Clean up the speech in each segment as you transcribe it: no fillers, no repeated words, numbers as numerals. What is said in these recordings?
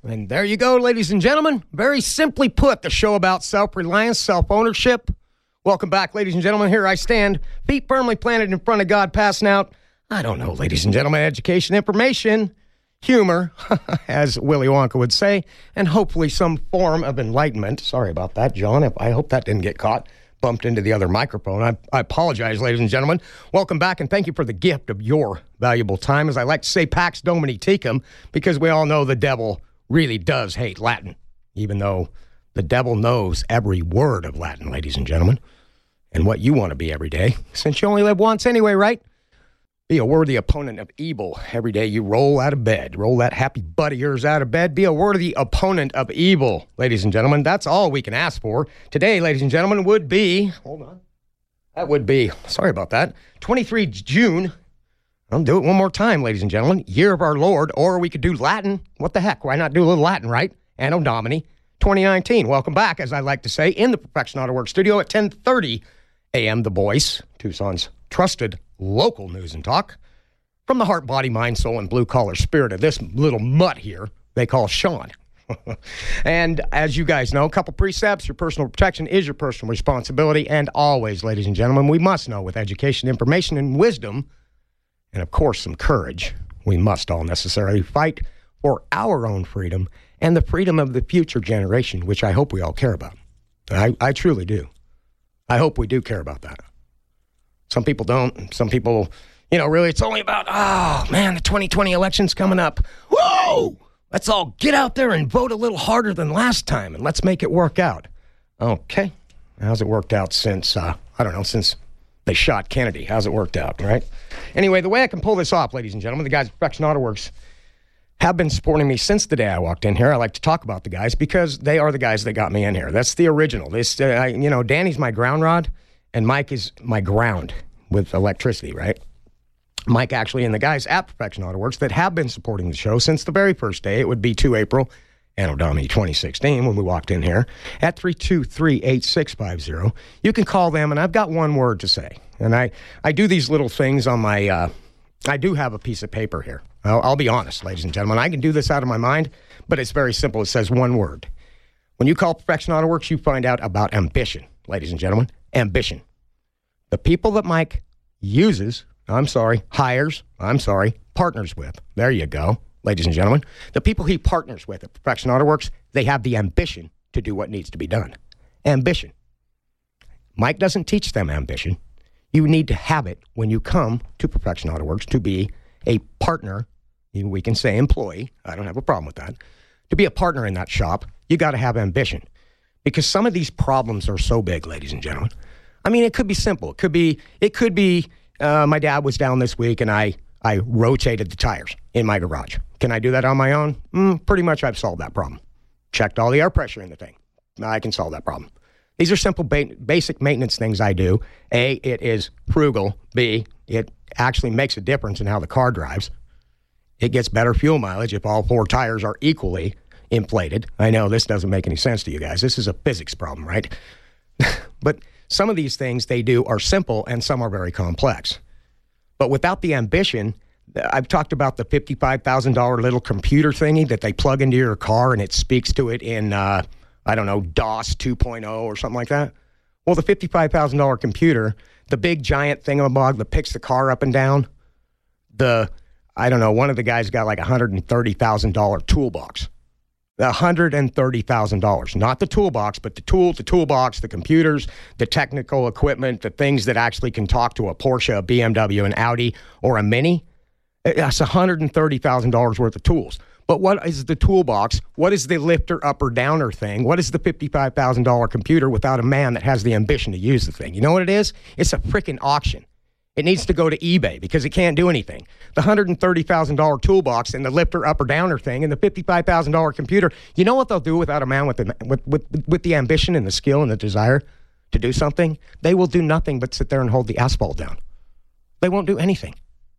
And there you go, ladies and gentlemen. Very simply put, the show about self-reliance, self-ownership. Welcome back, ladies and gentlemen. Here I stand, feet firmly planted in front of God, passing out, I don't know, ladies and gentlemen, education, information, humor, as Willy Wonka would say, and hopefully some form of enlightenment. Sorry about that, John. I hope that didn't get caught, bumped into the other microphone. I apologize, ladies and gentlemen. Welcome back, and thank you for the gift of your valuable time. As I like to say, Pax Domini Tecum, because we all know the devil really does hate Latin, even though the devil knows every word of Latin, ladies and gentlemen, and what you want to be every day, since you only live once anyway, right? Be a worthy opponent of evil every day you roll out of bed. Roll that happy butt of yours out of bed. Be a worthy opponent of evil, ladies and gentlemen. That's all we can ask for. Today, ladies and gentlemen, would be, sorry about that, 23 June. I'll do it one more time, ladies and gentlemen. Year of our Lord, or we could do Latin. What the heck? Why not do a little Latin, right? Anno Domini 2019. Welcome back, as I like to say, in the Perfection Auto Works studio at 10:30 a.m. The Voice, Tucson's trusted local news and talk. From the heart, body, mind, soul, and blue-collar spirit of this little mutt here they call Sean. And as you guys know, a couple precepts. Your personal protection is your personal responsibility. And always, ladies and gentlemen, we must know with education, information, and wisdom, and, of course, some courage, we must all necessarily fight for our own freedom and the freedom of the future generation, which I hope we all care about. I truly do. I hope we do care about that. Some people don't. Some people, really, it's only about, oh, man, the 2020 election's coming up. Whoa! Let's all get out there and vote a little harder than last time, and let's make it work out. Okay. How's it worked out since, since they shot Kennedy? How's it worked out, right? Anyway, the way I can pull this off, ladies and gentlemen, the guys at Perfection Auto Works have been supporting me since the day I walked in here. I like to talk about the guys because they are the guys that got me in here. That's the original. Danny's my ground rod, and Mike is my ground with electricity, right? Mike actually and the guys at Perfection Auto Works that have been supporting the show since the very first day. It would be 2 April, Anno Domini 2016, when we walked in here at 323-8650. You can call them, and I've got one word to say. And I do these little things on my, I do have a piece of paper here. I'll be honest, ladies and gentlemen. I can do this out of my mind, but it's very simple. It says one word. When you call Perfection Auto Works, you find out about ambition, ladies and gentlemen. Ambition. The people that Mike hires, partners with. There you go, ladies and gentlemen. The people he partners with at Perfection Auto Works, they have the ambition to do what needs to be done. Ambition. Mike doesn't teach them ambition. You need to have it when you come to Perfection Auto Works to be a partner. We can say employee. I don't have a problem with that. To be a partner in that shop, you got to have ambition. Because some of these problems are so big, ladies and gentlemen. I mean, it could be simple. It could be my dad was down this week and I rotated the tires in my garage. Can I do that on my own? Pretty much I've solved that problem. Checked all the air pressure in the thing. I can solve that problem. These are simple basic maintenance things I do. A, it is frugal. B, it actually makes a difference in how the car drives. It gets better fuel mileage if all four tires are equally inflated. I know this doesn't make any sense to you guys. This is a physics problem, right? But some of these things they do are simple and some are very complex. But without the ambition, I've talked about the $55,000 little computer thingy that they plug into your car and it speaks to it in, DOS 2.0 or something like that. Well, the $55,000 computer, the big giant thingamabog that picks the car up and down, one of the guys got like $130,000 toolbox. $130,000, not the toolbox, but the toolbox, the computers, the technical equipment, the things that actually can talk to a Porsche, a BMW, an Audi, or a Mini. That's $130,000 worth of tools. But what is the toolbox? What is the lifter, upper, downer thing? What is the $55,000 computer without a man that has the ambition to use the thing? You know what it is? It's a freaking auction. It needs to go to eBay because it can't do anything. The $130,000 toolbox and the lifter, upper, downer thing and the $55,000 computer, you know what they'll do without a man with the ambition and the skill and the desire to do something? They will do nothing but sit there and hold the asphalt down. They won't do anything.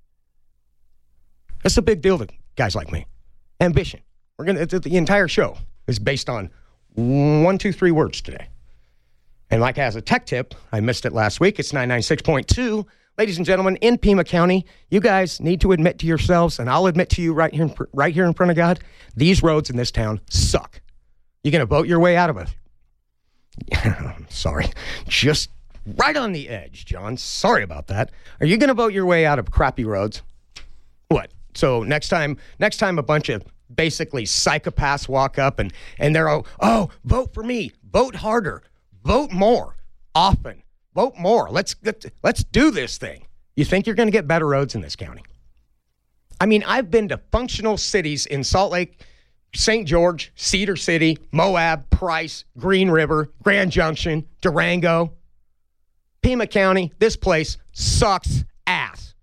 It's a big deal to guys like me. Ambition. The entire show is based on 1, 2, 3 words today. And Mike has a tech tip. I missed it last week. It's 996.2. Ladies and gentlemen, in Pima County, you guys need to admit to yourselves, and I'll admit to you right here in front of God, these roads in this town suck. You're going to vote your way out of it. Sorry. Just right on the edge, John. Sorry about that. Are you going to vote your way out of crappy roads? What? So next time a bunch of basically psychopaths walk up and they're, oh, vote for me. Vote harder. Vote more. Often. Vote more. Let's do this thing. You think you're going to get better roads in this county? I mean, I've been to functional cities in Salt Lake, St. George, Cedar City, Moab, Price, Green River, Grand Junction, Durango. Pima County, this place sucks ass.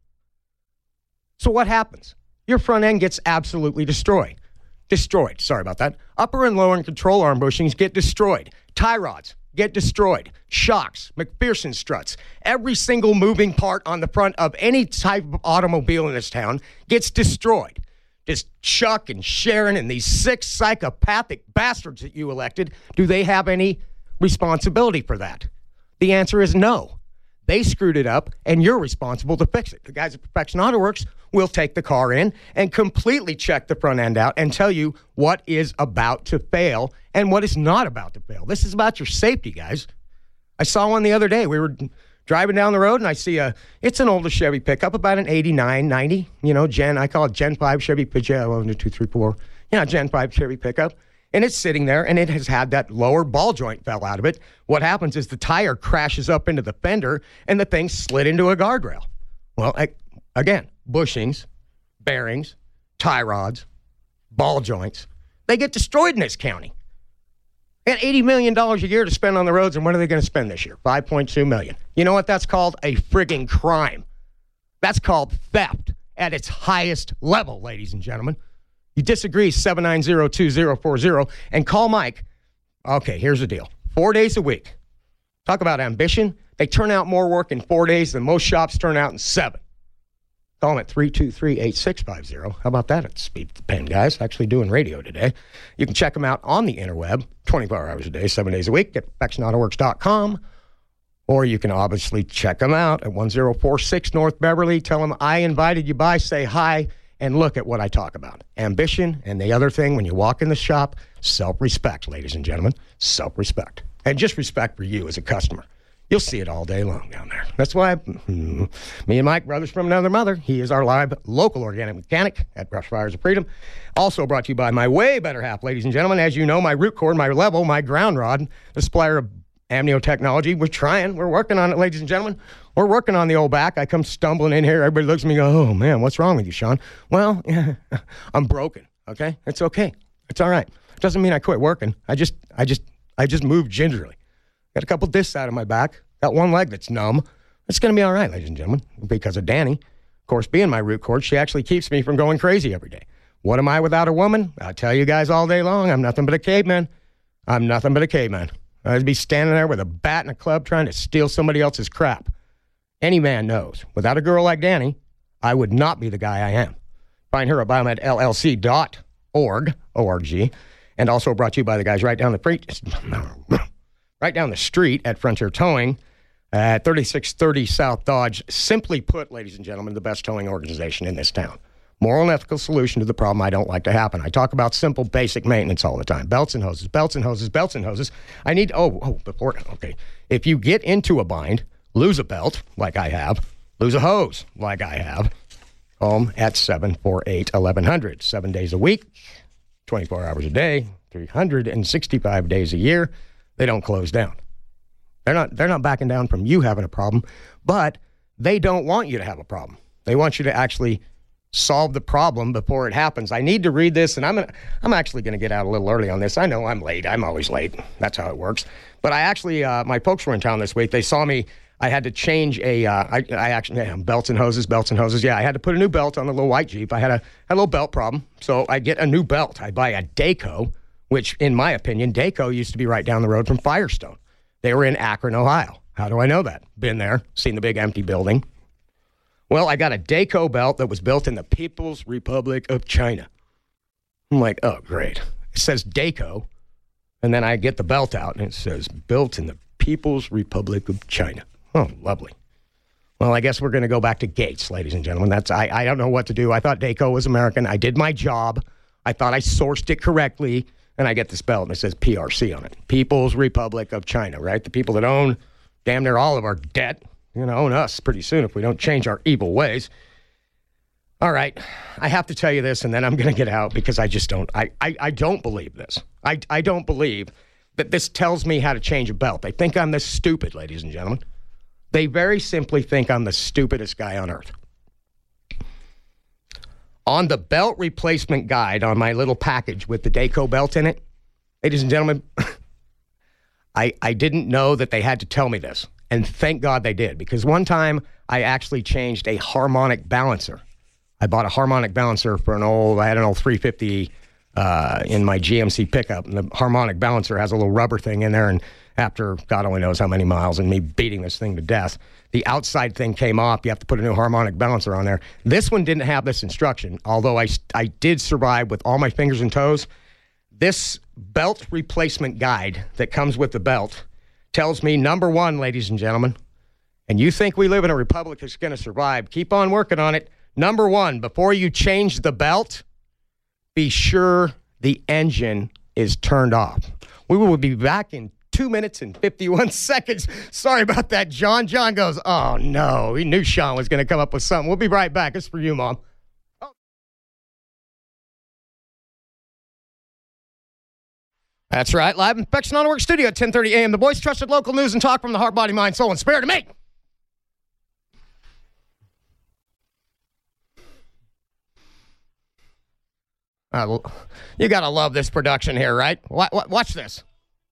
So what happens? Your front end gets absolutely destroyed. Destroyed. Sorry about that. Upper and lower and control arm bushings get destroyed. Tie rods get destroyed. Shocks, McPherson struts, every single moving part on the front of any type of automobile in this town gets destroyed. Does Chuck and Sharon and these 6 psychopathic bastards that you elected, do they have any responsibility for that? The answer is no. They screwed it up, and you're responsible to fix it. The guys at Perfection Auto Works will take the car in and completely check the front end out and tell you what is about to fail and what is not about to fail. This is about your safety, guys. I saw one the other day. We were driving down the road, and I see it's an older Chevy pickup, about an 89, 90, I call it Gen 5 Chevy pickup, 1, 2, 3, 4, Gen 5 Chevy pickup. And it's sitting there, and it has had that lower ball joint fell out of it. What happens is the tire crashes up into the fender, and the thing slid into a guardrail. Well, again, bushings, bearings, tie rods, ball joints, they get destroyed in this county. They got $80 million a year to spend on the roads, and what are they going to spend this year? $5.2 million. You know what that's called? A frigging crime. That's called theft at its highest level, ladies and gentlemen. You disagree, 790-2040, and call Mike. Okay, here's the deal. 4 days a week. Talk about ambition. They turn out more work in 4 days than most shops turn out in 7. Call them at 323-8650. How about that at the speed of the pen, guys? Actually doing radio today. You can check them out on the interweb, 24 hours a day, 7 days a week at perfectionautoworks.com. Or you can obviously check them out at 1046 North Beverly. Tell them I invited you by, say hi, and look at what I talk about. Ambition, and the other thing, when you walk in the shop, self-respect, ladies and gentlemen. Self-respect. And just respect for you as a customer. You'll see it all day long down there. That's why me and Mike, brothers from another mother, he is our live local organic mechanic at Brush Fires of Freedom. Also brought to you by my way better half, ladies and gentlemen. As you know, my root cord, my level, my ground rod, the supplier of Amnio technology. We're working on it, ladies and gentlemen. We're working on the old back. I come stumbling in here. Everybody looks at me and go, oh, man, what's wrong with you, Sean? Well, I'm broken, okay? It's okay. It's all right. It doesn't mean I quit working. I just moved gingerly. Got a couple discs out of my back. Got one leg that's numb. It's going to be all right, ladies and gentlemen, because of Danny. Of course, being my root cord, she actually keeps me from going crazy every day. What am I without a woman? I'll tell you guys all day long, I'm nothing but a caveman. I'm nothing but a caveman. I'd be standing there with a bat and a club trying to steal somebody else's crap. Any man knows, without a girl like Danny, I would not be the guy I am. Find her at biomedllc.org, O-R-G, and also brought to you by the guys right down the street at Frontier Towing at 3630 South Dodge. Simply put, ladies and gentlemen, the best towing organization in this town. Moral and ethical solution to the problem I don't like to happen. I talk about simple, basic maintenance all the time. Belts and hoses, belts and hoses, belts and hoses. I need, if you get into a bind, lose a belt, like I have, lose a hose, like I have, home at 748-1100. 7 days a week, 24 hours a day, 365 days a year. They don't close down. They're not backing down from you having a problem, but they don't want you to have a problem. They want you to actually solve the problem before it happens. I need to read this, and I'm actually going to get out a little early on this. I know I'm late. I'm always late. That's how it works. But I actually, my folks were in town this week. They saw me. I had to change belts and hoses. Yeah, I had to put a new belt on the little white Jeep. I had a little belt problem, so I get a new belt. I buy a Dayco, which, in my opinion, Dayco used to be right down the road from Firestone. They were in Akron, Ohio. How do I know that? Been there, seen the big empty building. Well, I got a Dayco belt that was built in the People's Republic of China. I'm like, oh, great. It says Dayco, and then I get the belt out, and it says built in the People's Republic of China. Oh, lovely. Well, I guess we're going to go back to Gates, ladies and gentlemen. I don't know what to do. I thought DACO was American. I did my job. I thought I sourced it correctly, and I get this belt, and it says PRC on it. People's Republic of China, right? The people that own damn near all of our debt, own us pretty soon if we don't change our evil ways. All right, I have to tell you this, and then I'm going to get out because I just don't. I don't believe this. I don't believe that this tells me how to change a belt. They think I'm this stupid, ladies and gentlemen. They very simply think I'm the stupidest guy on earth. On the belt replacement guide on my little package with the DACO belt in it, ladies and gentlemen, I didn't know that they had to tell me this. And thank God they did, because one time I actually changed a harmonic balancer. I bought a harmonic balancer for I had an old 350 in my GMC pickup, and the harmonic balancer has a little rubber thing in there, and after God only knows how many miles and me beating this thing to death, the outside thing came off. You have to put a new harmonic balancer on there. This one didn't have this instruction, although I did survive with all my fingers and toes. This belt replacement guide that comes with the belt tells me, number one, ladies and gentlemen, and you think we live in a republic that's going to survive, keep on working on it. Number one, before you change the belt, be sure the engine is turned off. We will be back in 2 minutes and 51 seconds. Sorry about that, John. John goes, oh, no. He knew Sean was going to come up with something. We'll be right back. It's for you, Mom. Oh. That's right. Live in Perfection Auto Works studio at 10:30 a.m. The voice trusted local news and talk from the heart, body, mind, soul, and spirit of me. You got to love this production here, right? Watch this.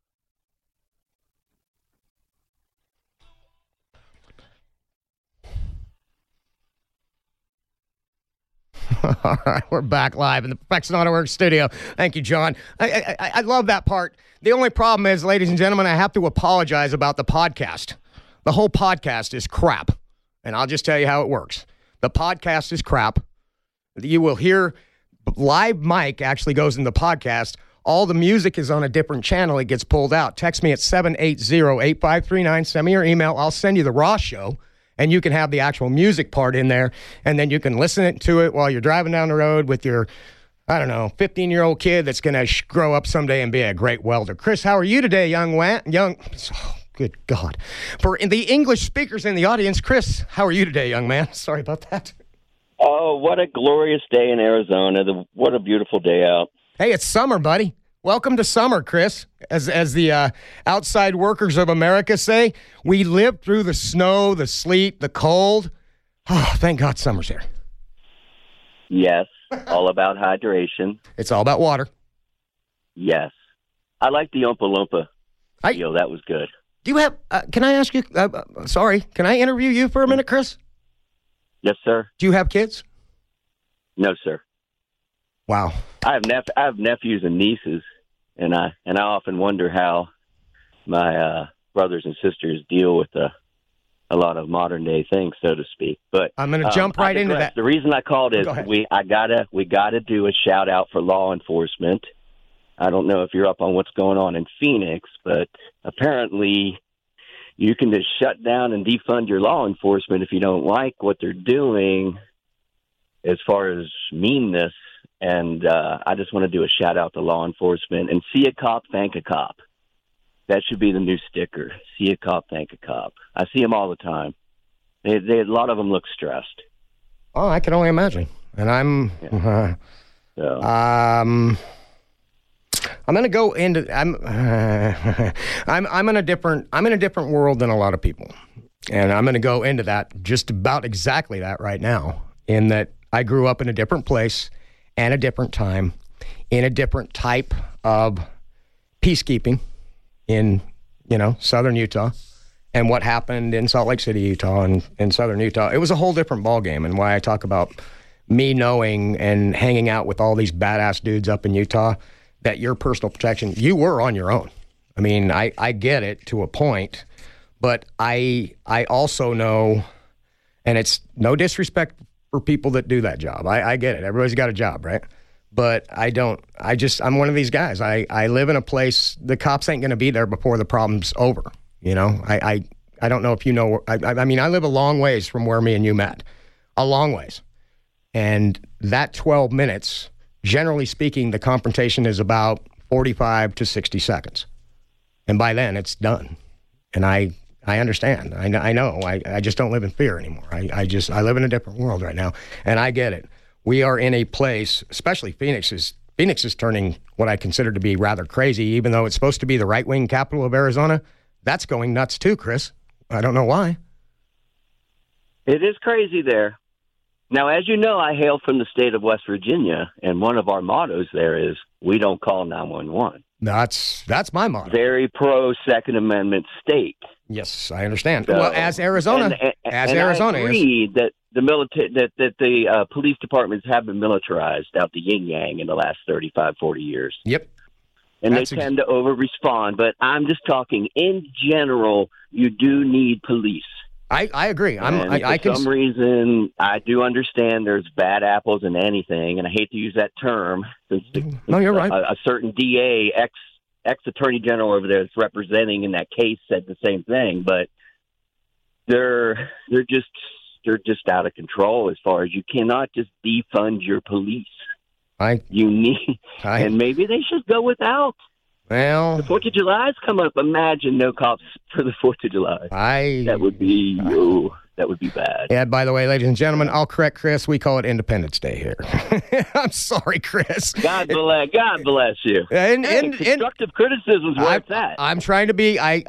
All right, we're back live in the Perfection Auto Works studio. Thank you, John. I love that part. The only problem is, ladies and gentlemen, I have to apologize about the podcast. The whole podcast is crap, and I'll just tell you how it works. The podcast is crap. You will hear live mic actually goes in the podcast. All the music is on a different channel. It gets pulled out. Text me at 780-8539. Send me your email. I'll send you the raw show, and you can have the actual music part in there, and then you can listen to it while you're driving down the road with your, 15-year-old kid that's going to grow up someday and be a great welder. Chris, how are you today, good God. For the English speakers in the audience, Chris, how are you today, young man? Sorry about that. Oh, what a glorious day in Arizona. What a beautiful day out. Hey, it's summer, buddy. Welcome to summer, Chris. As the outside workers of America say, we lived through the snow, the sleet, the cold. Oh, thank God summer's here. Yes, all about hydration. It's all about water. Yes. I like the Oompa Loompa video. That was good. Do you have, can I ask you, can I interview you for a minute, Chris? Yes, sir. Do you have kids? No, sir. Wow. I have nephews and nieces, and I often wonder how my brothers and sisters deal with a lot of modern day things, so to speak. But I'm going to jump right into that. The reason I called is we gotta do a shout out for law enforcement. I don't know if you're up on what's going on in Phoenix, but apparently you can just shut down and defund your law enforcement if you don't like what they're doing as far as meanness. And I just want to do a shout-out to law enforcement. And see a cop, thank a cop. That should be the new sticker. See a cop, thank a cop. I see them all the time. A lot of them look stressed. Oh, I can only imagine. And I'm going to go into I'm in a different world than a lot of people. And I'm going to go into that just about exactly that right now, in that I grew up in a different place and a different time in a different type of peacekeeping in, southern Utah, and what happened in Salt Lake City, Utah, and in southern Utah. It was a whole different ballgame, and why I talk about me knowing and hanging out with all these badass dudes up in Utah, that your personal protection, you were on your own. I mean, I get it to a point, but I also know, and it's no disrespect for people that do that job. I get it. Everybody's got a job, right? But I'm one of these guys. I live in a place, the cops ain't going to be there before the problem's over. I I don't know if you know. I mean, I live a long ways from where me and you met, a long ways. And that 12 minutes, generally speaking, the confrontation is about 45 to 60 seconds. And by then, it's done. And I understand. I know. I just don't live in fear anymore. I live in a different world right now, and I get it. We are in a place, especially Phoenix is turning what I consider to be rather crazy, even though it's supposed to be the right-wing capital of Arizona. That's going nuts too, Chris. I don't know why. It is crazy there. Now, as you know, I hail from the state of West Virginia, and one of our mottos there is, we don't call 911. That's my motto. Very pro Second Amendment state. Yes, I understand. So, well, as Arizona, Arizona I agree that the police departments have been militarized out the yin yang in the last 35, 40 years. Yep. And they tend to over-respond. But I'm just talking, in general, you do need police. I agree. For some reason, I do understand there's bad apples in anything, and I hate to use that term. No, you're right. A certain DA, ex-attorney general over there that's representing in that case said the same thing, but they're just out of control as far as you cannot just defund your police. And maybe they should go without. Well, the 4th of July's come up. Imagine no cops for the 4th of July. That would be bad. Yeah, by the way, ladies and gentlemen, I'll correct Chris. We call it Independence Day here. I'm sorry, Chris. God bless you. Constructive criticism is where it's at. I'm trying to be. I'm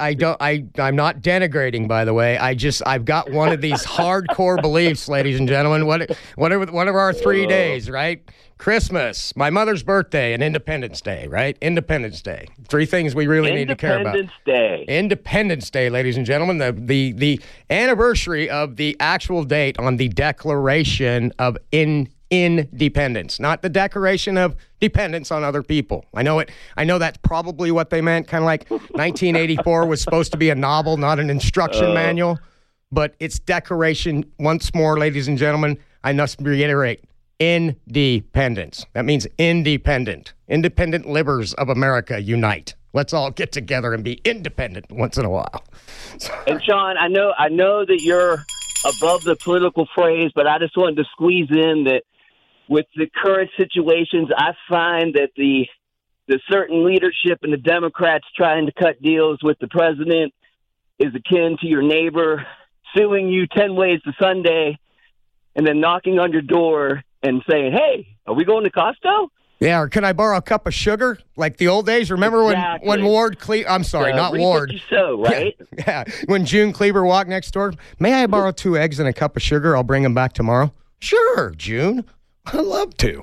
not denigrating, by the way. I've got one of these hardcore beliefs, ladies and gentlemen. What are our 3 days, right? Christmas, my mother's birthday, and Independence Day, right? Independence Day. 3 things we really need to care about. Independence Day, ladies and gentlemen. The anniversary of the actual date on the Declaration of Independence, not the Declaration of Dependence on other people. I know that's probably what they meant, kind of like 1984 was supposed to be a novel, not an instruction manual. But it's Declaration, once more, ladies and gentlemen, I must reiterate, independence. That means independent. Independent livers of America unite. Let's all get together and be independent once in a while. And Sean, I know that you're above the political phrase, but I just wanted to squeeze in that with the current situations, I find that the certain leadership and the Democrats trying to cut deals with the president is akin to your neighbor suing you 10 ways to Sunday and then knocking on your door and saying, hey, are we going to Costco? Yeah, or can I borrow a cup of sugar? Like the old days. Remember when Ward Cleaver, I'm sorry, not Ward. Right? Yeah, when June Cleaver walked next door, may I borrow 2 eggs and a cup of sugar? I'll bring them back tomorrow. Sure, June. I'd love to.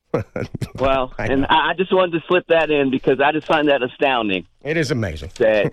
Well, I just wanted to slip that in because I just find that astounding. It is amazing. That,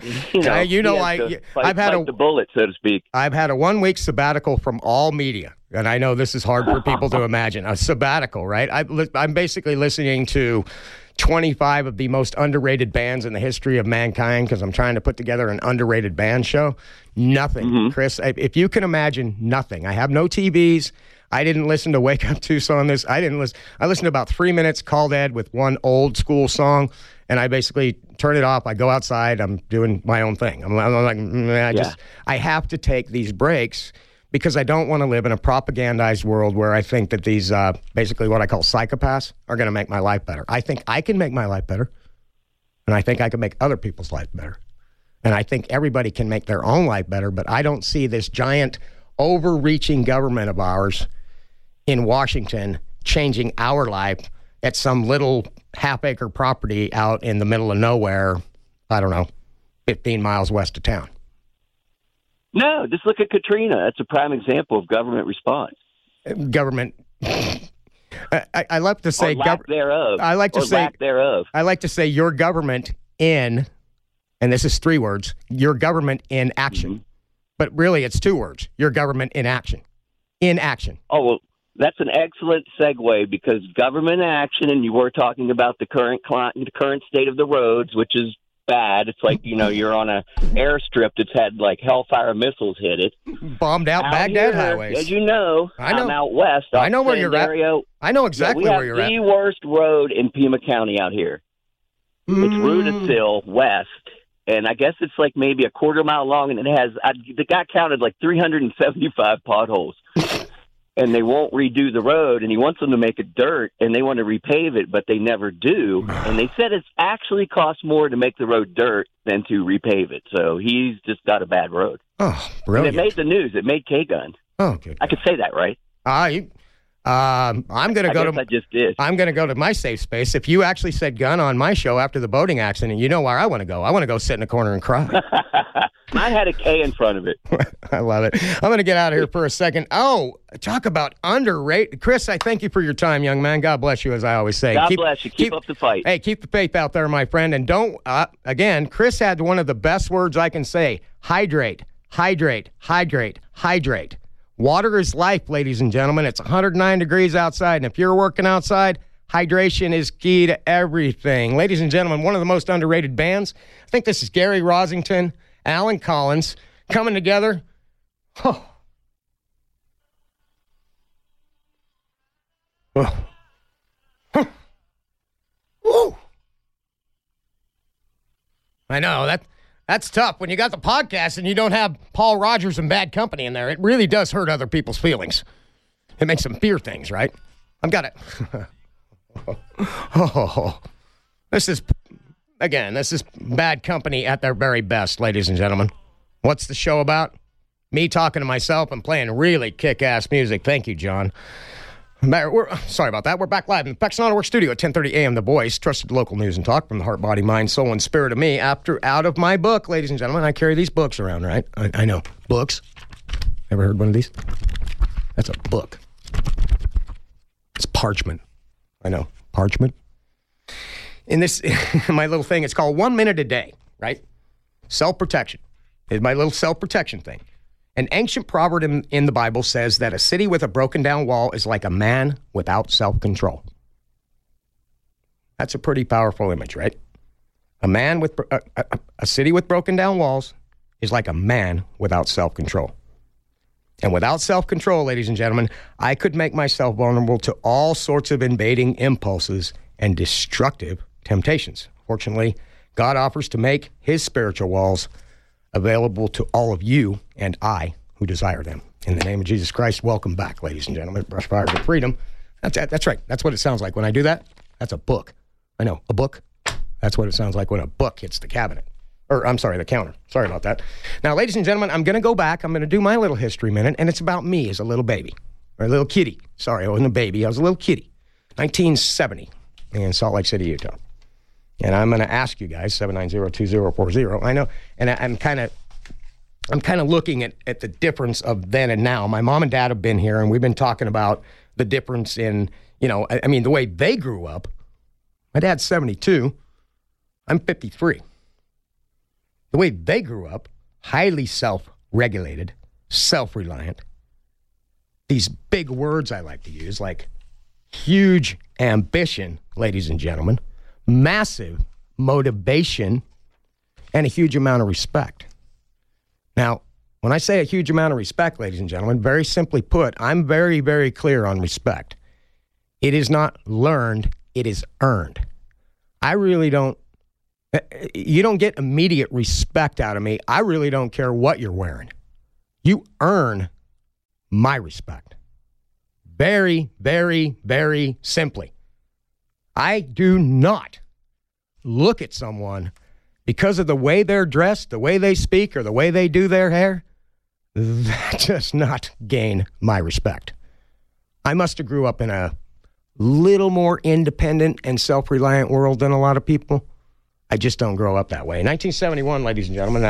I've had the bullet, so to speak. I've had a 1-week sabbatical from all media, and I know this is hard for people to imagine. A sabbatical, right? I'm basically listening to 25 of the most underrated bands in the history of mankind because I'm trying to put together an underrated band show. Nothing, Chris. If you can imagine, nothing. I have no TVs. I didn't listen to Wake Up Tucson. I listened to about 3 minutes, Called Ed with one old school song, and I basically turn it off. I go outside. I'm doing my own thing. I'm like, I have to take these breaks because I don't want to live in a propagandized world where I think that these basically what I call psychopaths are going to make my life better. I think I can make my life better, and I think I can make other people's life better. And I think everybody can make their own life better, but I don't see this giant overreaching government of ours in Washington changing our life at some little half-acre property out in the middle of nowhere, I don't know, 15 miles west of town. No, just look at Katrina. That's a prime example of government response. Government. I like to say lack thereof. I like to say lack thereof. I like to say your government in, and this is 3 words, your government in action. But really it's 2 words, your government in action. In action. Oh, well, that's an excellent segue because government action, and you were talking about the current state of the roads, which is bad. It's like, you're on a airstrip that's had like Hellfire missiles hit it. Bombed out Baghdad highways. As you know, I'm out west. I know where you're at. I know exactly where you're at. We have the worst road in Pima County out here. It's Rudisill west, and I guess it's like maybe a quarter mile long, and it has, the guy counted like 375 potholes. And they won't redo the road, and he wants them to make it dirt, and they want to repave it, but they never do. And they said it's actually costs more to make the road dirt than to repave it. So he's just got a bad road. Oh, brilliant. And it made the news. It made K-Gun. Oh, good. I could say that, right? I'm going to go to. I just did. I'm going to go to my safe space. If you actually said gun on my show after the boating accident, you know where I want to go. I want to go sit in a corner and cry. Mine had a K in front of it. I love it. I'm going to get out of here for a second. Oh, talk about underrated. Chris, I thank you for your time, young man. God bless you, as I always say. God bless you. Keep up the fight. Hey, keep the faith out there, my friend. And don't, again, Chris had one of the best words I can say. Hydrate, hydrate, hydrate, hydrate. Water is life, ladies and gentlemen. It's 109 degrees outside, and if you're working outside, hydration is key to everything. Ladies and gentlemen, one of the most underrated bands. I think this is Gary Rosington, Alan Collins, coming together. Oh. Oh. Huh. Woo. I know, that's tough when you got the podcast and you don't have Paul Rogers and Bad Company in there. It really does hurt other people's feelings. It makes them fear things, right? I've got it. This is Bad Company at their very best, ladies and gentlemen. What's the show about? Me talking to myself and playing really kick-ass music. Thank you, John. Sorry about that. We're back live in the Pex Auto Works studio at 10:30 a.m. The Voice, trusted local news and talk from the heart, body, mind, soul, and spirit of me. Out of my book, ladies and gentlemen. I carry these books around, right? I know. Books. Ever heard one of these? That's a book. It's parchment. I know. Parchment. In this, my little thing, it's called 1 minute a day, right? Self-protection. It's my little self-protection thing. An ancient proverb in the Bible says that a city with a broken down wall is like a man without self-control. That's a pretty powerful image, right? A city with broken down walls is like a man without self-control. And without self-control, ladies and gentlemen, I could make myself vulnerable to all sorts of invading impulses and destructive temptations. Fortunately, God offers to make his spiritual walls available to all of you and I who desire them. In the name of Jesus Christ, welcome back, ladies and gentlemen. Brush Fire for Freedom. That's right. That's what it sounds like when I do that. That's a book. I know, a book. That's what it sounds like when a book hits the cabinet. The counter. Sorry about that. Now, ladies and gentlemen, I'm going to go back. I'm going to do my little history minute, and it's about me as a little baby. Or a little kitty. Sorry, I wasn't a baby. I was a little kitty. 1970 in Salt Lake City, Utah. And I'm going to ask you guys, 790-2040. I know, and I'm kind of looking at the difference of then and now. My mom and dad have been here, and we've been talking about the difference in, the way they grew up. My dad's 72. I'm 53. The way they grew up, highly self-regulated, self-reliant. These big words I like to use, like huge ambition, ladies and gentlemen, massive motivation, and a huge amount of respect. Now, when I say a huge amount of respect, ladies and gentlemen, very simply put, I'm very, very clear on respect. It is not learned, it is earned. You don't get immediate respect out of me. I really don't care what you're wearing. You earn my respect. Very, very, very simply. I do not look at someone because of the way they're dressed, the way they speak, or the way they do their hair. That does not gain my respect. I must have grew up in a little more independent and self-reliant world than a lot of people. I just don't grow up that way. In 1971, ladies and gentlemen,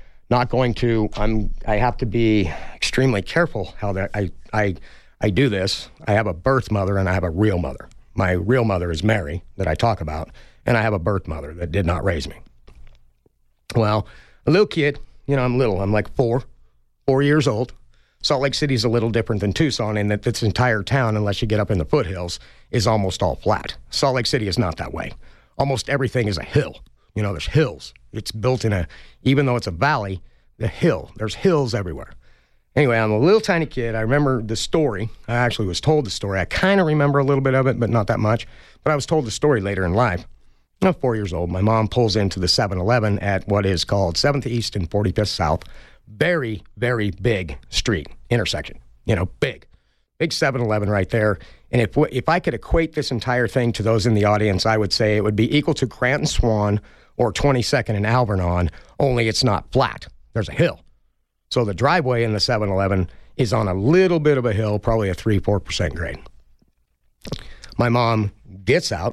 I have to be extremely careful how that I do this. I have a birth mother and I have a real mother. My real mother is Mary, that I talk about, and I have a birth mother that did not raise me. Well, a little kid, I'm little. I'm like 4 years old. Salt Lake City is a little different than Tucson in that this entire town, unless you get up in the foothills, is almost all flat. Salt Lake City is not that way. Almost everything is a hill. There's hills. It's built even though it's a valley, there's hills everywhere. Anyway, I'm a little tiny kid. I remember the story. I actually was told the story. I kind of remember a little bit of it, but not that much. But I was told the story later in life. I'm 4 years old. My mom pulls into the 7-Eleven at what is called 7th East and 45th South. Very, very big street intersection. Big 7-Eleven right there. And if I could equate this entire thing to those in the audience, I would say it would be equal to Grant and Swan or 22nd and Alvernon, only it's not flat. There's a hill. So the driveway in the 7-Eleven is on a little bit of a hill, probably a 3-4% grade. My mom gets out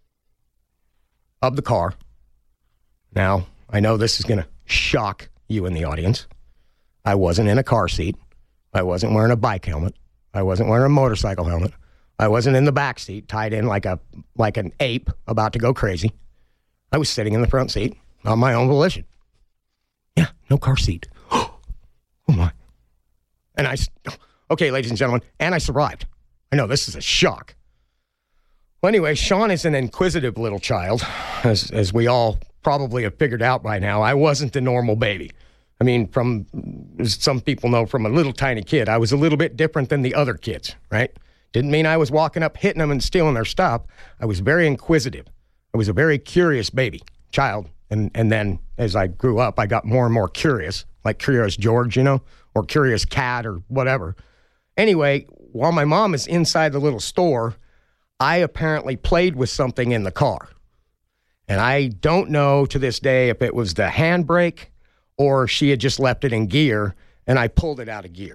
of the car. Now, I know this is going to shock you in the audience. I wasn't in a car seat. I wasn't wearing a bike helmet. I wasn't wearing a motorcycle helmet. I wasn't in the back seat, tied in like an ape about to go crazy. I was sitting in the front seat on my own volition. Yeah, no car seat. Oh, my. And okay, ladies and gentlemen, and I survived. I know this is a shock. Well, anyway, Sean is an inquisitive little child, as we all probably have figured out by now. I wasn't the normal baby. I mean, as some people know, from a little tiny kid, I was a little bit different than the other kids, right? Didn't mean I was walking up, hitting them and stealing their stuff. I was very inquisitive. I was a very curious child. And then as I grew up, I got more and more curious, like Curious George, or Curious Cat or whatever. Anyway, while my mom is inside the little store, I apparently played with something in the car. And I don't know to this day if it was the handbrake or she had just left it in gear and I pulled it out of gear.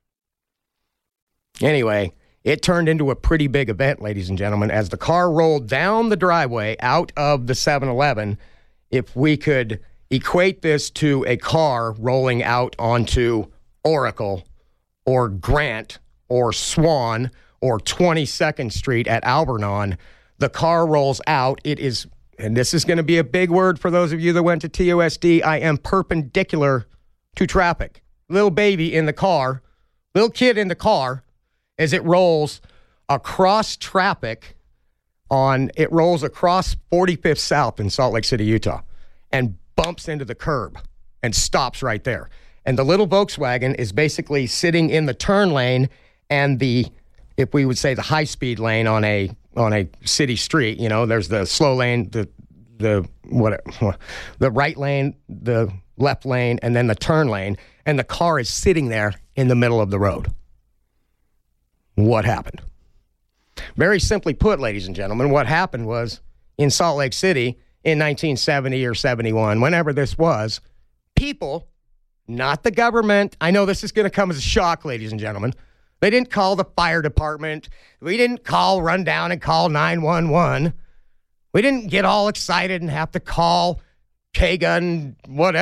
Anyway, it turned into a pretty big event, ladies and gentlemen, as the car rolled down the driveway out of the 7-Eleven. If we could equate this to a car rolling out onto Oracle or Grant or Swan or 22nd Street at Alvernon, the car rolls out. It is, and this is going to be a big word for those of you that went to TUSD, I am perpendicular to traffic. Little baby in the car, little kid in the car, as it rolls across traffic it rolls across 45th South in Salt Lake City, Utah, and bumps into the curb and stops right there. And the little Volkswagen is basically sitting in the turn lane and if we would say the high-speed lane on a city street, there's the slow lane, the right lane, the left lane, and then the turn lane, and the car is sitting there in the middle of the road. What happened? Very simply put, ladies and gentlemen, what happened was in Salt Lake City in 1970 or 71, whenever this was, people, not the government, I know this is going to come as a shock, ladies and gentlemen. They didn't call the fire department. We didn't run down and call 911. We didn't get all excited and have to call K-Gun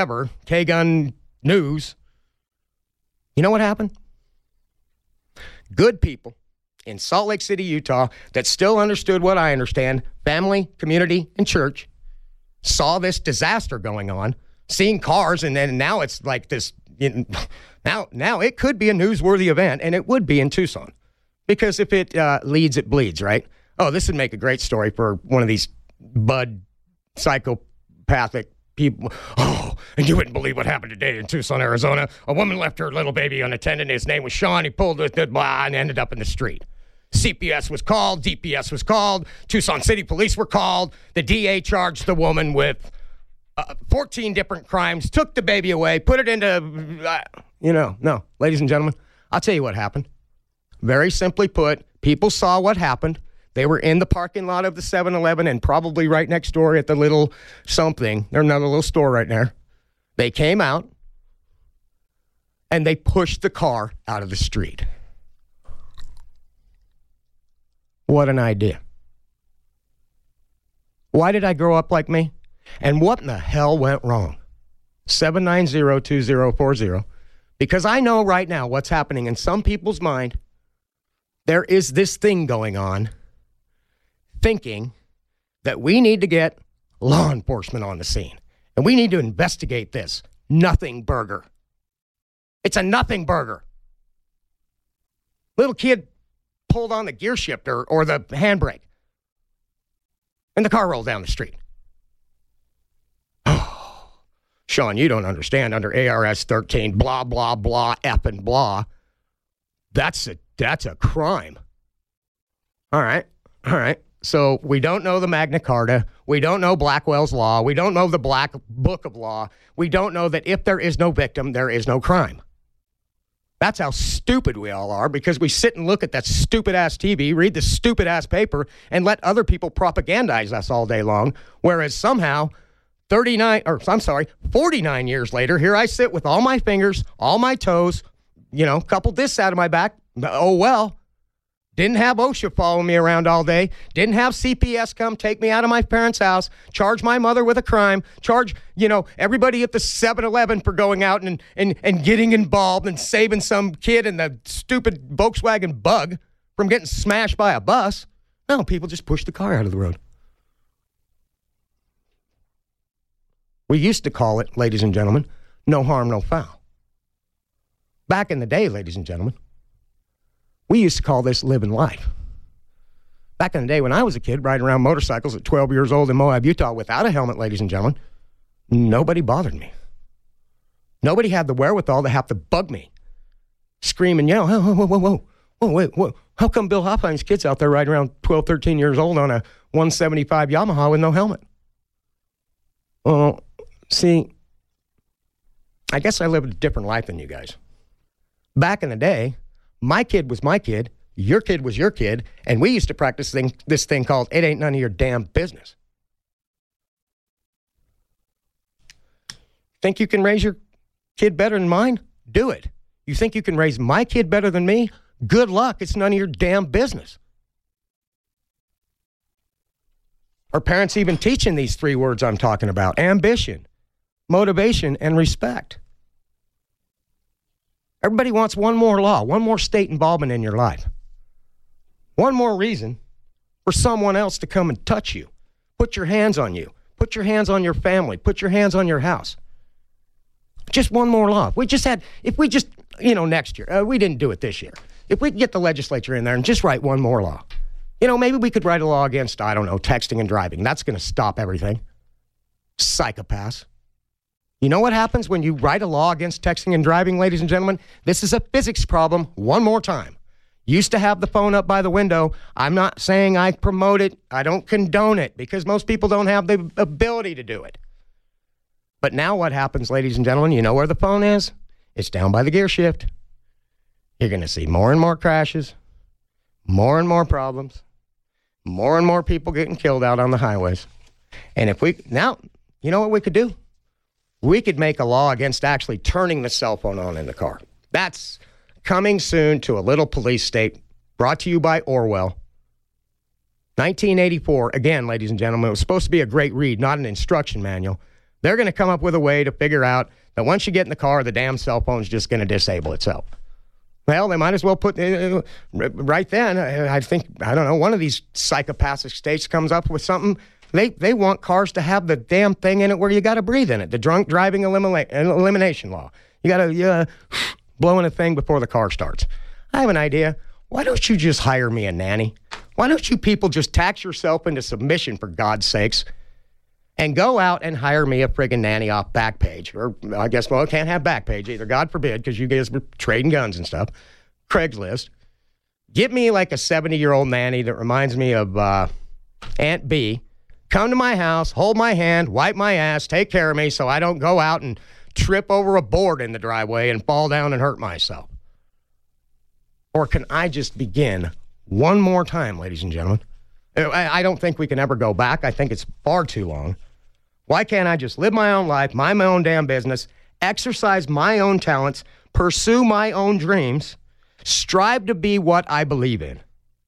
News. You know what happened? Good people in Salt Lake City, Utah, that still understood what I understand, family, community, and church, saw this disaster going on, seeing cars, and then now it's like this, now it could be a newsworthy event, and it would be in Tucson. Because if it leads, it bleeds, right? Oh, this would make a great story for one of these bud psychopathic people. Oh, and you wouldn't believe what happened today in Tucson, Arizona. A woman left her little baby unattended. His name was Sean. He pulled it, blah, and ended up in the street. CPS was called. DPS was called. Tucson City Police were called. The DA charged the woman with 14 different crimes, took the baby away, put it into, no. Ladies and gentlemen, I'll tell you what happened. Very simply put, people saw what happened. They were in the parking lot of the 7-Eleven and probably right next door at the little something. There's another little store right there. They came out and they pushed the car out of the street. What an idea. Why did I grow up like me? And what in the hell went wrong? 790-2040. Because I know right now what's happening in some people's mind. There is this thing going on, thinking that we need to get law enforcement on the scene. And we need to investigate this nothing burger. It's a nothing burger. Little kid pulled on the gear shifter or the handbrake. And the car rolled down the street. Oh, Sean, you don't understand. Under ARS 13, blah, blah, blah, F and blah. That's a crime. All right. So we don't know the Magna Carta. We don't know Blackwell's Law. We don't know the Black Book of Law. We don't know that if there is no victim, there is no crime. That's how stupid we all are, because we sit and look at that stupid-ass TV, read the stupid-ass paper, and let other people propagandize us all day long, whereas somehow 49 years later, here I sit with all my fingers, all my toes, couple discs out of my back. Oh, well. Didn't have OSHA follow me around all day. Didn't have CPS come take me out of my parents' house, charge my mother with a crime, charge, everybody at the 7-Eleven for going out and getting involved and saving some kid in the stupid Volkswagen Bug from getting smashed by a bus. No, people just push the car out of the road. We used to call it, ladies and gentlemen, no harm, no foul. Back in the day, ladies and gentlemen, we used to call this living life. Back in the day when I was a kid riding around motorcycles at 12 years old in Moab, Utah without a helmet, ladies and gentlemen, nobody bothered me. Nobody had the wherewithal to have to bug me, scream and yell, whoa, wait, how come Bill Hoppine's kid's out there riding around 12, 13 years old on a 175 Yamaha with no helmet? Well, see, I guess I lived a different life than you guys. Back in the day, my kid was my kid, your kid was your kid, and we used to practice this thing called it ain't none of your damn business. Think you can raise your kid better than mine? Do it. You think you can raise my kid better than me? Good luck. It's none of your damn business. Are parents even teaching these 3 words I'm talking about? Ambition, motivation, and respect. Everybody wants one more law, one more state involvement in your life. One more reason for someone else to come and touch you, put your hands on you, put your hands on your family, put your hands on your house. Just one more law. Next year, we didn't do it this year. If we could get the legislature in there and just write one more law. Maybe we could write a law against, texting and driving. That's going to stop everything. Psychopaths. You know what happens when you write a law against texting and driving, ladies and gentlemen? This is a physics problem one more time. Used to have the phone up by the window. I'm not saying I promote it. I don't condone it because most people don't have the ability to do it. But now what happens, ladies and gentlemen? You know where the phone is? It's down by the gear shift. You're going to see more and more crashes, more and more problems, more and more people getting killed out on the highways. And you know what we could do? We could make a law against actually turning the cell phone on in the car. That's coming soon to a little police state, brought to you by Orwell. 1984, again, ladies and gentlemen, it was supposed to be a great read, not an instruction manual. They're going to come up with a way to figure out that once you get in the car, the damn cell phone's just going to disable itself. Well, they might as well put, right then, I think, one of these psychopathic states comes up with something. They want cars to have the damn thing in it where you got to breathe in it. The drunk driving elimination law. You got to blow in a thing before the car starts. I have an idea. Why don't you just hire me a nanny? Why don't you people just tax yourself into submission, for God's sakes, and go out and hire me a friggin' nanny off Backpage? Or I guess, I can't have Backpage either. God forbid, because you guys were trading guns and stuff. Craigslist. Get me like a 70-year-old nanny that reminds me of Aunt B. Come to my house, hold my hand, wipe my ass, take care of me so I don't go out and trip over a board in the driveway and fall down and hurt myself. Or can I just begin one more time, ladies and gentlemen? I don't think we can ever go back. I think it's far too long. Why can't I just live my own life, mind my own damn business, exercise my own talents, pursue my own dreams, strive to be what I believe in,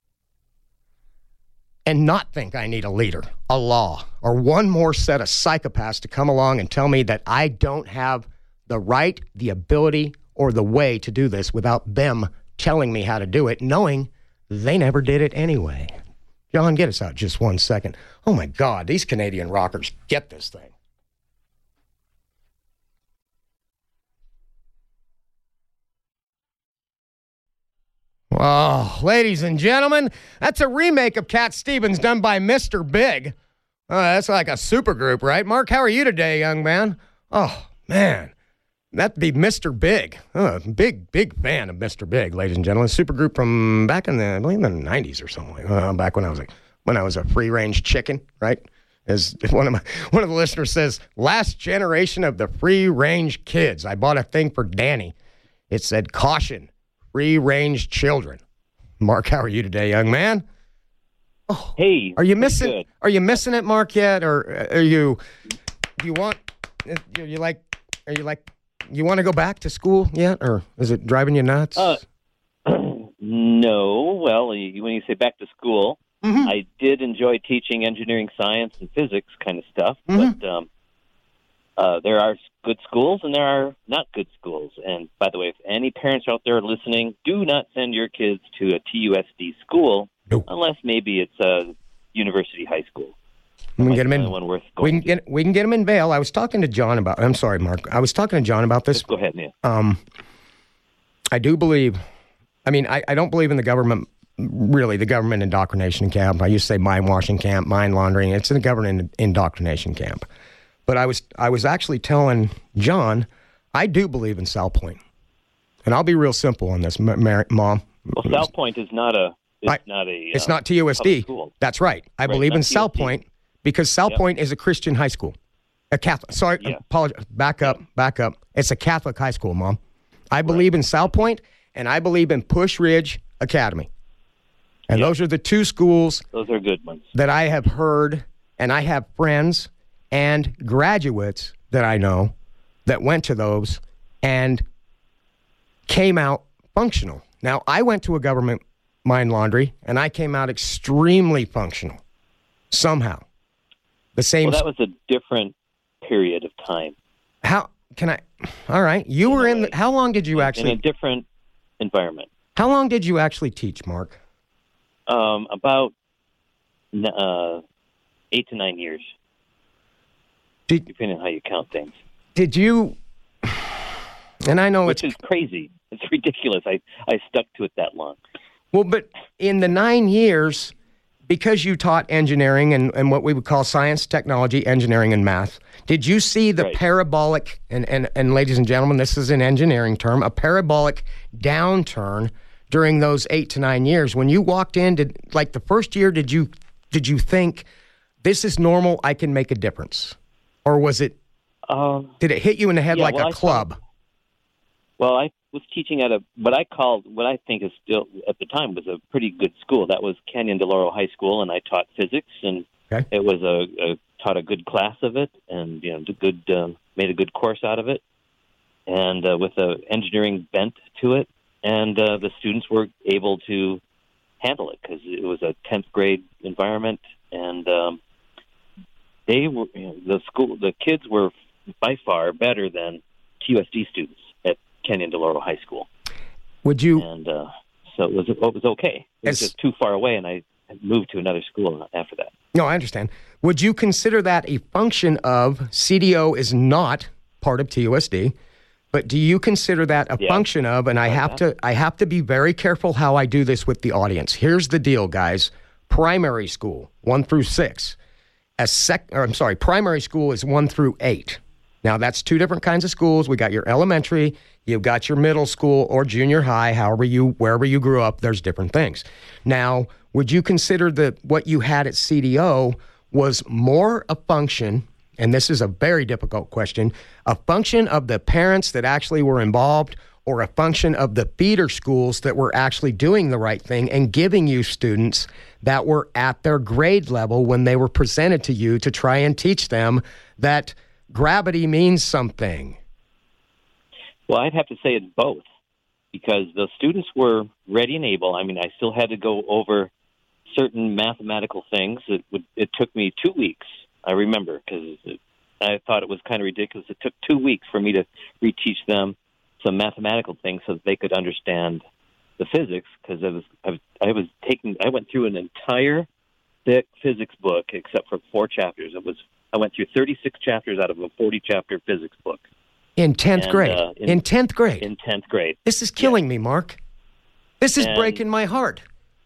and not think I need a leader, a law, or one more set of psychopaths to come along and tell me that I don't have the right, the ability, or the way to do this without them telling me how to do it, knowing they never did it anyway. John, get us out just 1 second. Oh, my God, these Canadian rockers get this thing. Oh, ladies and gentlemen, that's a remake of Cat Stevens done by Mr. Big. That's like a super group, right? Mark, how are you today, young man? Oh, man, that'd be Mr. Big. Big fan of Mr. Big, ladies and gentlemen. Super group from back in the, I believe, the 90s or something. Back when I was like when I was a free-range chicken, right? As one of the listeners says, last generation of the free-range kids. I bought a thing for Danny. It said, caution, free-range children. Mark, how are you today, young man? Oh, hey, are you missing? Good. Are you missing it, Mark? Yet, or are you? Do you want? Are you like? You want to go back to school yet, or is it driving you nuts? No. Well, when you say back to school, I did enjoy teaching engineering, science, and physics kind of stuff. But there are good schools and there are not good schools. And by the way, if any parents out there listening, do not send your kids to a TUSD school unless maybe it's a university high school. We can get them in. We can get them in Vail. I was talking to John about. I'm sorry, Mark. I was talking to John about this. Just go ahead, Neil. I do believe. I mean, I don't believe in the government. Really, the government indoctrination camp. I used to say mind washing camp, mind laundering. It's a government indoctrination camp. But I was actually telling John, I do believe in South Point, and I'll be real simple on this, Mom. Well, South Point is not a. It's not TUSD. That's right. I believe in South Point because South Point is a Christian high school, a Catholic. Sorry, apologize. Back up. It's a Catholic high school, Mom. I believe in South Point, and I believe in Push Ridge Academy. And those are the two schools. Those are good ones that I have heard, and I have friends and graduates that I know that went to those and came out functional. Now, I went to a government mind laundry, and I came out extremely functional somehow. The same. Well, that was a different period of time. How can I? All right, you were in. How long did you actually? In a different environment. How long did you actually teach, Mark? About 8 to 9 years. Depending on how you count things. Did you? And I know which is crazy. It's ridiculous. I stuck to it that long. Well, but in the 9 years, because you taught engineering and what we would call science, technology, engineering, and math, did you see the parabolic, and ladies and gentlemen, this is an engineering term, a parabolic downturn during those 8 to 9 years? When you walked in, like the first year, did you think, this is normal, I can make a difference? Or was it, did it hit you in the head like a club? Well, I was teaching at what I think is still, at the time, was a pretty good school. That was Canyon de Lauro High School, and I taught physics, and it was taught a good class of it, and made a good course out of it, and with an engineering bent to it, and the students were able to handle it because it was a 10th grade environment, and they were the kids were by far better than TUSD students at Canyon de Lauro High School. Would you? And so it was okay. It was just too far away, and I moved to another school after that. No, I understand. Would you consider that a function of CDO is not part of TUSD, but do you consider that a function of? And I have to be very careful how I do this with the audience. Here's the deal, guys. Primary school 1 through 6. Primary school is 1 through 8. Now, that's two different kinds of schools. We got your elementary, you've got your middle school or junior high, wherever you grew up, there's different things. Now, would you consider that what you had at CDO was more a function, and this is a very difficult question, a function of the parents that actually were involved or a function of the feeder schools that were actually doing the right thing and giving you students that were at their grade level when they were presented to you to try and teach them that gravity means something? Well, I'd have to say it's both, because the students were ready and able. I mean, I still had to go over certain mathematical things. It took me 2 weeks, I remember, because I thought it was kind of ridiculous. It took 2 weeks for me to reteach them some mathematical things so that they could understand the physics, because I went through an entire thick physics book except for 4 chapters. I went through 36 chapters out of a 40-chapter physics book. In 10th grade? In 10th grade? In 10th grade. This is killing me, Mark. This is breaking my heart.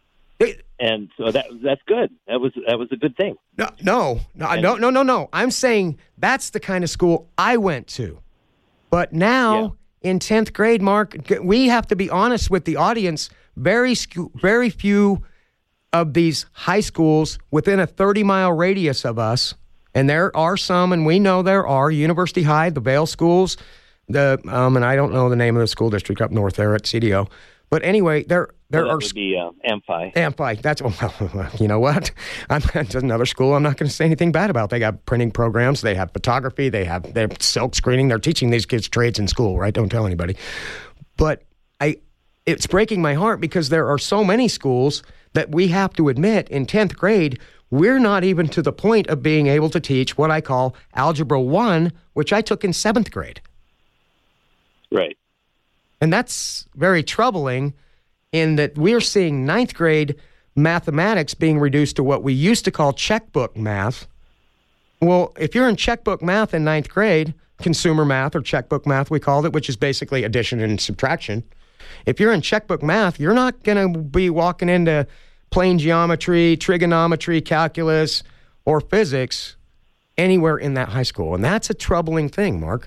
And so that's good. That was a good thing. No. I'm saying that's the kind of school I went to. But now, in 10th grade, Mark, we have to be honest with the audience. Very few of these high schools within a 30-mile radius of us, and there are some, and we know there are, University High, the Vail schools, and I don't know the name of the school district up north there at CDO. But anyway, there are... would be Amphi. Amphi. That's, well, you know what? That's another school I'm not going to say anything bad about. They got printing programs. They have photography. They have silk screening. They're teaching these kids trades in school, right? Don't tell anybody. But it's breaking my heart because there are so many schools that we have to admit in 10th grade, we're not even to the point of being able to teach what I call Algebra 1, which I took in 7th grade. Right. And that's very troubling in that we're seeing 9th grade mathematics being reduced to what we used to call checkbook math. Well, if you're in checkbook math in 9th grade, consumer math or checkbook math we called it, which is basically addition and subtraction. If you're in checkbook math, you're not going to be walking into plane geometry, trigonometry, calculus, or physics anywhere in that high school. And that's a troubling thing, Mark.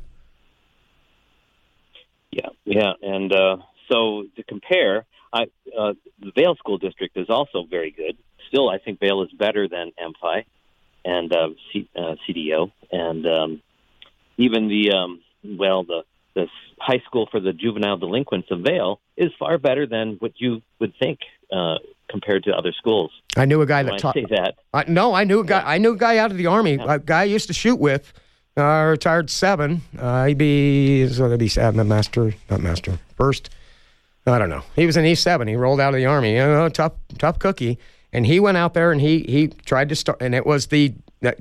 Yeah. And so to compare, the Vail School District is also very good. Still, I think Vail is better than Amphi and CDO. And even the high school for the juvenile delinquents of Vail is far better than what you would think compared to other schools. I knew a guy that taught. Say that. I knew a guy. Yeah. I knew a guy out of the Army. Yeah. A guy I used to shoot with. Retired 7. He'd be master first. I don't know. He was in E7. He rolled out of the Army. Tough cookie. And he went out there and he tried to start. And it was the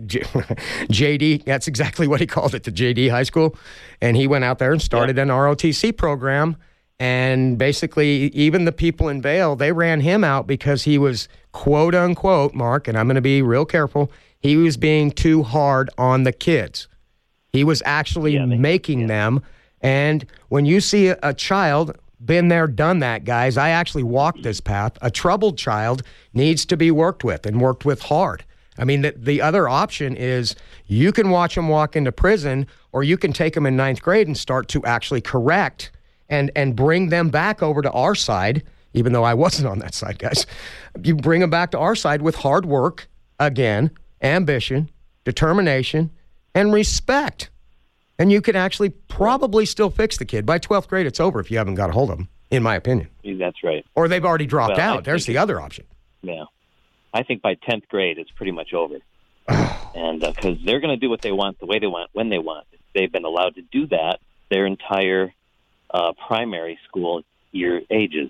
JD. That's exactly what he called it, the JD High School. And he went out there and started an ROTC program. And basically, even the people in Vail, they ran him out because he was, quote unquote, Mark, and I'm going to be real careful, he was being too hard on the kids. He was actually making them. And when you see a child, been there, done that, guys, I actually walked this path. A troubled child needs to be worked with and worked with hard. I mean, the other option is you can watch them walk into prison, or you can take them in 9th grade and start to actually correct and bring them back over to our side, even though I wasn't on that side, guys. You bring them back to our side with hard work, again, ambition, determination, and respect. And you can actually probably still fix the kid. By 12th grade, it's over if you haven't got a hold of them, in my opinion. That's right. Or they've already dropped out. There's the other option. Yeah. I think by 10th grade, it's pretty much over. And because they're going to do what they want, the way they want, when they want. They've been allowed to do that their entire primary school year ages.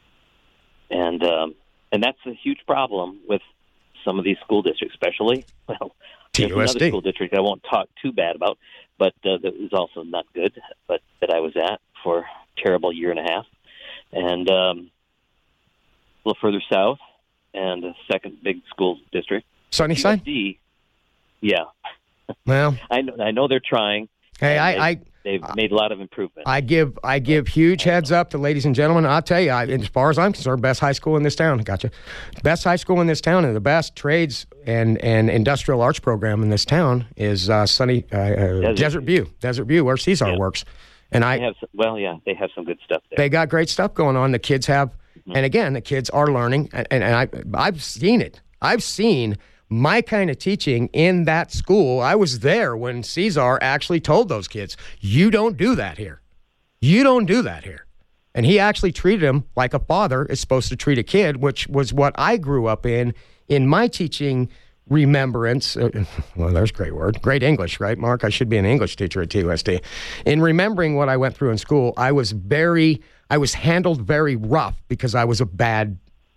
And that's a huge problem with some of these school districts, especially, there's another school district I won't talk too bad about, but that was also not good, but that I was at for a terrible year and a half. And a little further south, and a second big school district. Sunnyside? USD, yeah. Well, I know they're trying. Hey, they've made a lot of improvement. I give huge heads up to ladies and gentlemen. I'll tell you, as far as I'm concerned, best high school in this town. Gotcha. Best high school in this town and the best trades and industrial arts program in this town is Desert View, where Cesar works. And they have some good stuff there. They got great stuff going on. The kids have, and again, the kids are learning. And I've seen it. I've seen my kind of teaching in that school. I was there when Cesar actually told those kids, you don't do that here. You don't do that here. And he actually treated him like a father is supposed to treat a kid, which was what I grew up in my teaching remembrance. Well, there's a great word. Great English, right, Mark? I should be an English teacher at TUSD. In remembering what I went through in school, I was handled very rough because I was I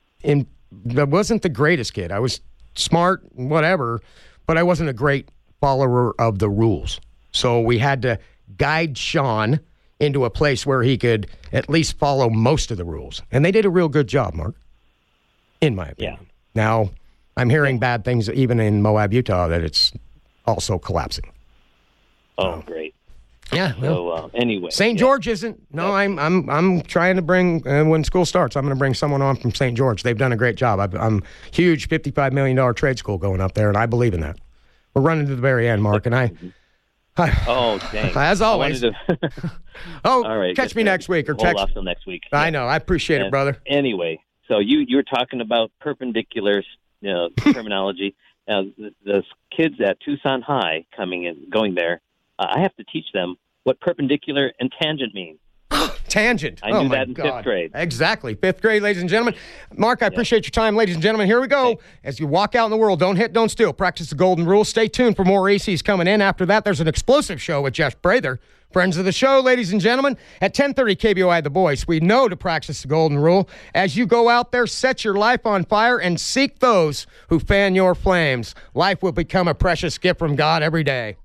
wasn't the greatest kid. I was smart, whatever, but I wasn't a great follower of the rules. So we had to guide Sean into a place where he could at least follow most of the rules. And they did a real good job, Mark, in my opinion. Yeah. Now, I'm hearing bad things even in Moab, Utah, that it's also collapsing. Oh, great. Yeah. Well, so anyway, St. George isn't. No, I'm trying to bring when school starts. I'm going to bring someone on from St. George. They've done a great job. I'm huge $55 million trade school going up there, and I believe in that. We're running to the very end, Mark, and I. Oh, dang! As always. All right. Catch me next week or text. Hold off till next week. I know. I appreciate it, brother. Anyway, So you were talking about perpendicular, terminology. The kids at Tucson High going there, I have to teach them what perpendicular and tangent mean. Tangent. I knew that in fifth grade. Exactly. Fifth grade, ladies and gentlemen. Mark, I appreciate your time, ladies and gentlemen. Here we go. Okay. As you walk out in the world, don't hit, don't steal. Practice the golden rule. Stay tuned for more ACs coming in. After that, there's an explosive show with Jeff Prather. Friends of the show, ladies and gentlemen, at 10:30 KBOI The Voice. We know to practice the golden rule. As you go out there, set your life on fire and seek those who fan your flames. Life will become a precious gift from God every day.